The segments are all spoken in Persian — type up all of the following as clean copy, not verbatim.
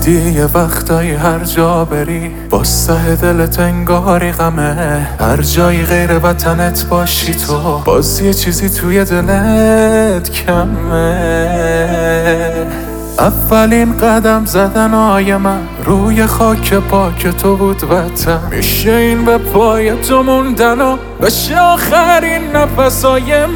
دیدی یه وقتایی هر جا بری باز ته دلت انگاری غمه، هر جایی غیر وطنت باشی تو باز یه چیزی توی دلت کمه. اولین قدم زدنای من روی خاک پاک تو بود وطن، میشه این به پای تو موندن و بشه آخرین نفسای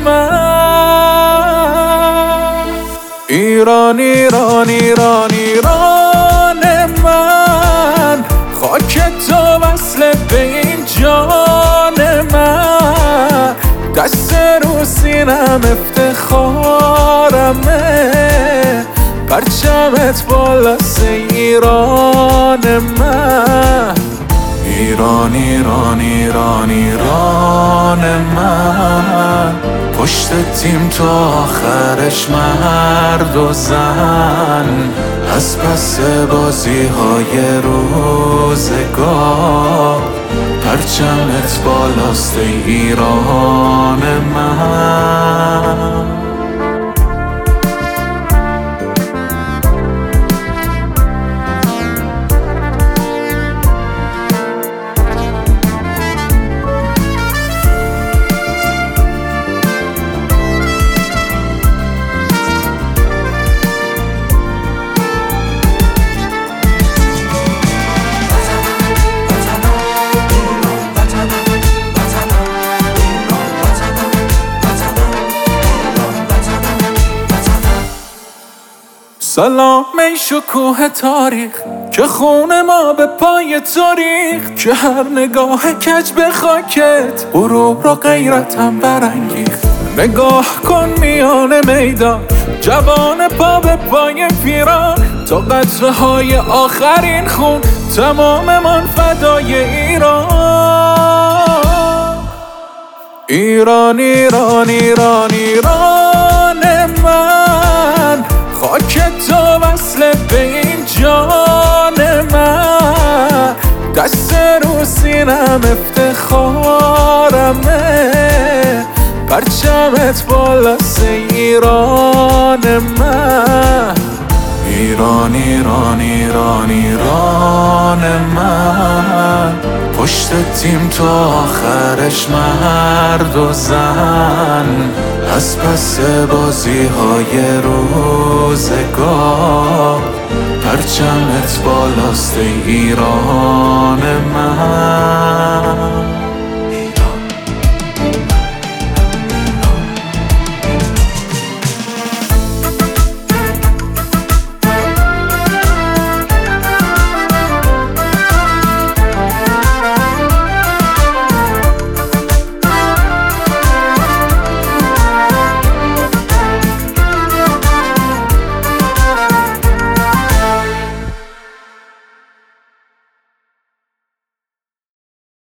من. ایران ایران ایران ایران من، خاک تو وصل به این جان من، دست رو سینم افتخارمه، پرچمت بالاست ایران من. ایران ایران ایران ایران من، پشت تیم تا آخرش مرد و زن، از پس بازی های روزگار، پرچمت بالاست ایران من. سلام ای شکوه تاریخ که خون ما به پای تو ریخت، که هر نگاه کج به خاکت غرور و غیرتم برانگیخت. نگاه کن میان میدان جوان پا به پای پیران، تا قطره های آخرین خون تمام من فدای ایران. ایران ایران ایران ایران من، خاک تو وصل به این جان من، دست رو سینم افتخارمه، پرچمت بالاست ایران من. ایران ایران ایران ایران من، پشت تیم تا آخرش مرد و زن، از پس بازی های روزگار، پرچمت بالاست ایران من.